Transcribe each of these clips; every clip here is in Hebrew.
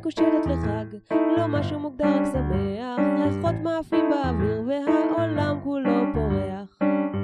מקושרת לחג, לא משהו מוגדר רק שמח, ריחות מאפים באוויר והעולם כולו פורח.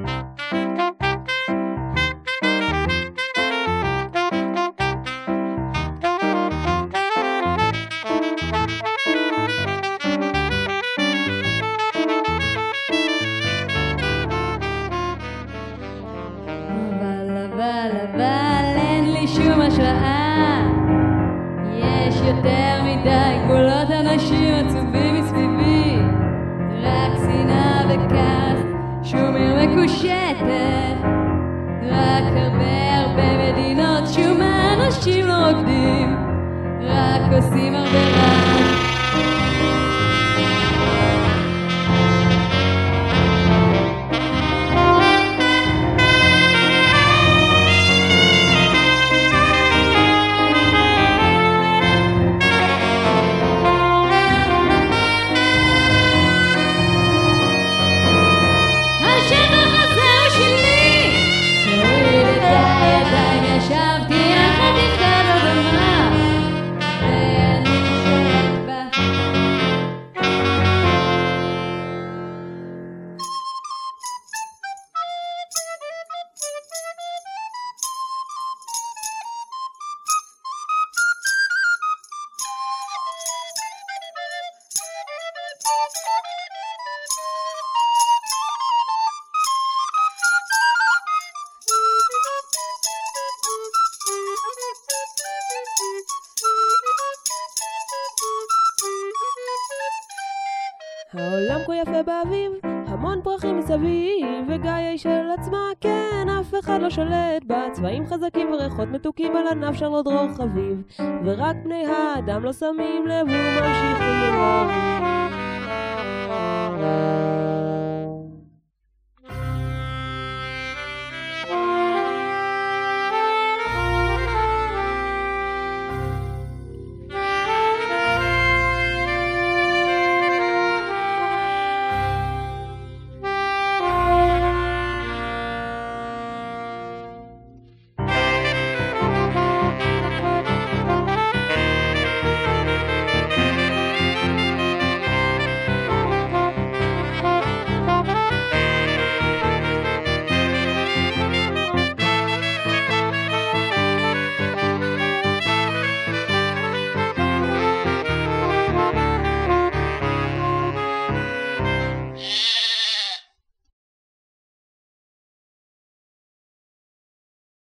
אבל אין לי שום השראה, יש יותר מדי קולות אנשים עצובים מסביבי, רק שנאה וכעס, שום עיר מקושטת, רק הרבה מדינות, שום האנשים לא רוקדים, רק עושים הרבה רע. העולם כה יפה באביב, המון פרחים מסביב, וגאיה היא של עצמה, כן, אף אחד לא שולט בה. צבעים חזקים וריחות מתוקים על ענף שרלוט דרור חביב, ורק בני האדם לא שמים לב וממשיכים לריב.